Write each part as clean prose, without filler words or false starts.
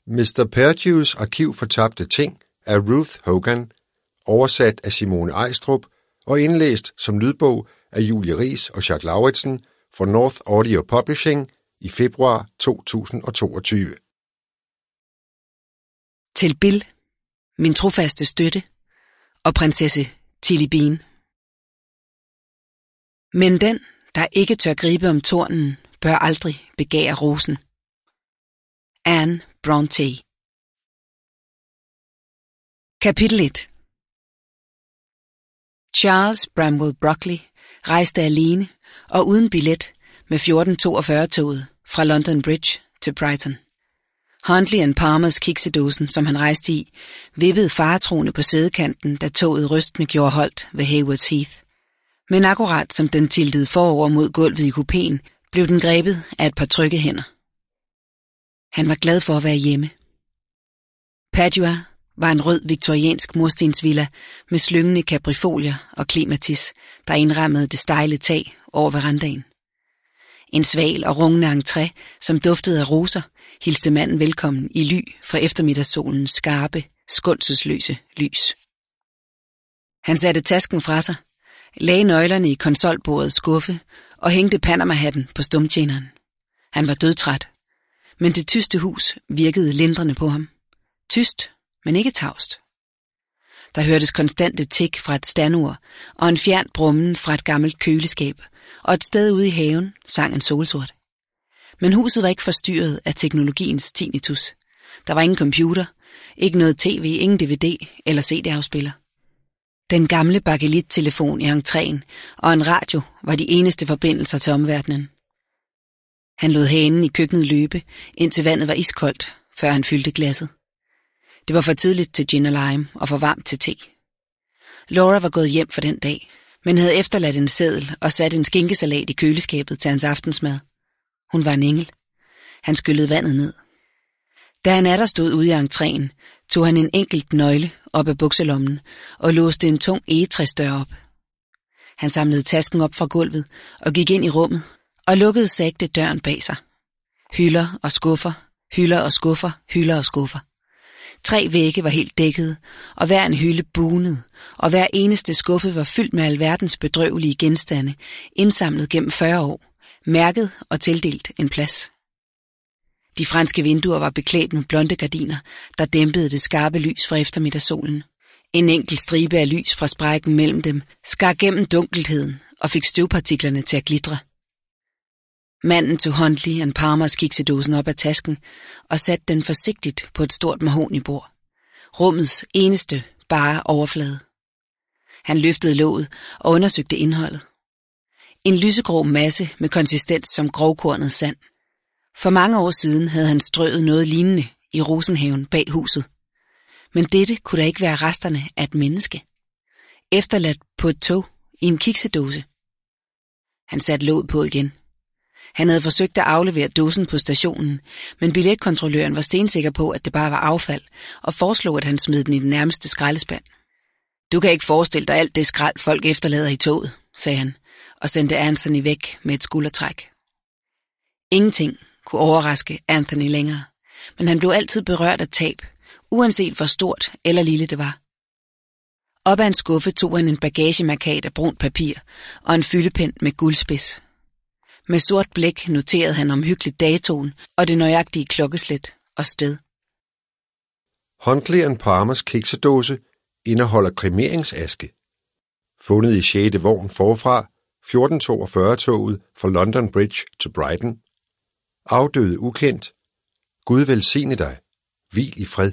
Mr. Perdews arkiv for tabte ting af Ruth Hogan, oversat af Simone Ejstrup og indlæst som lydbog af Julie Riis og Jacques Lauritsen for North Audio Publishing i februar 2022. Til Bill, min trofaste støtte, og prinsesse Tilly Bean. Men den, der ikke tør gribe om tornen, bør aldrig begære rosen. Anne Brontë. Kapitel 1. Charles Bramwell Broccoli rejste alene og uden billet med 1442-toget fra London Bridge til Brighton. Huntley & Palmers kiksedåsen, som han rejste i, vippede faretroende på sædekanten, da toget rystende gjorde holdt ved Haywards Heath. Men akkurat som den tiltede forover mod gulvet i kupéen, blev den grebet af et par trygge hænder. Han var glad for at være hjemme. Padua var en rød viktoriansk murstensvilla med slyngende kaprifolier og klimatis, der indrammede det stejle tag over verandaen. En sval og rungende entré, som duftede af roser, hilste manden velkommen i ly fra eftermiddagssolens skarpe, skånselsløse lys. Han satte tasken fra sig, lagde nøglerne i konsolbordets skuffe og hængte Panama-hatten på stumtjeneren. Han var dødtræt, men det tyste hus virkede lindrende på ham. Tyst, men ikke tavst. Der hørtes konstante tik fra et standur og en fjern brummen fra et gammelt køleskab, og et sted ude i haven sang en solsort. Men huset var ikke forstyrret af teknologiens tinnitus. Der var ingen computer, ikke noget tv, ingen DVD eller CD-afspiller. Den gamle bakelit-telefon i entréen og en radio var de eneste forbindelser til omverdenen. Han lod hanen i køkkenet løbe, indtil vandet var iskoldt, før han fyldte glasset. Det var for tidligt til gin og lime og for varmt til te. Laura var gået hjem for den dag, men havde efterladt en seddel og sat en skinkesalat i køleskabet til hans aftensmad. Hun var en engel. Han skyllede vandet ned. Da han atter stod ude i entréen, tog han en enkelt nøgle op af bukselommen og låste en tung egetræsdør op. Han samlede tasken op fra gulvet og gik ind i rummet og lukkede sagte døren bag sig. Hylder og skuffer, hylder og skuffer, hylder og skuffer. 3 vægge var helt dækkede, og hver en hylde bunede, og hver eneste skuffe var fyldt med alverdens bedrøvelige genstande, indsamlet gennem 40 år, mærket og tildelt en plads. De franske vinduer var beklædt med blonde gardiner, der dæmpede det skarpe lys fra eftermiddagssolen. En enkelt stribe af lys fra sprækken mellem dem skar gennem dunkelheden og fik støvpartiklerne til at glitre. Manden tog Huntley & Palmers kiksedåsen op af tasken og satte den forsigtigt på et stort mahognibord. Rummets eneste bare overflade. Han løftede låget og undersøgte indholdet. En lysegrå masse med konsistens som grovkornet sand. For mange år siden havde han strøet noget lignende i rosenhaven bag huset. Men dette kunne da ikke være resterne af et menneske. Efterladt på et tog i en kiksedåse. Han satte låget på igen. Han havde forsøgt at aflevere dåsen på stationen, men billetkontrolløren var stensikker på, at det bare var affald, og foreslog, at han smed den i den nærmeste skraldespand. Du kan ikke forestille dig alt det skrald, folk efterlader i toget, sagde han, og sendte Anthony væk med et skuldertræk. Ingenting kunne overraske Anthony længere, men han blev altid berørt af tab, uanset hvor stort eller lille det var. Op ad en skuffe tog han en bagagemarkat af brunt papir og en fyldepen med guldspids. Med sort blæk noterede han omhyggeligt datoen og det nøjagtige klokkeslæt og sted. Huntley & Palmers kiksedåse indeholder kremeringsaske. Fundet i 6. vogn forfra 1442-toget fra London Bridge til Brighton. Afdøde ukendt. Gud velsigne dig. Hvil i fred.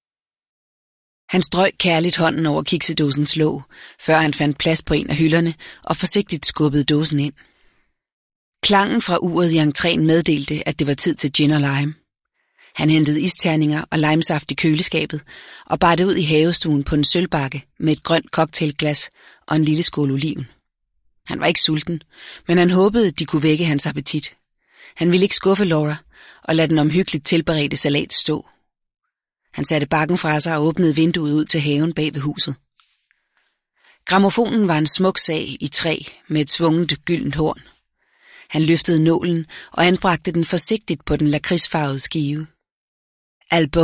Han strøg kærligt hånden over kiksedåsens låg, før han fandt plads på en af hylderne og forsigtigt skubbede dåsen ind. Klangen fra uret i entréen meddelte, at det var tid til gin og lime. Han hentede isterninger og limesaft i køleskabet og bar det ud i havestuen på en sølvbakke med et grønt cocktailglas og en lille skål oliven. Han var ikke sulten, men han håbede, de kunne vække hans appetit. Han ville ikke skuffe Laura og lade den omhyggeligt tilberedte salat stå. Han satte bakken fra sig og åbnede vinduet ud til haven bag ved huset. Grammofonen var en smuk sag i træ med et svungent gyldent horn. Han løftede nålen og anbragte den forsigtigt på den lakridsfarvede skive. Album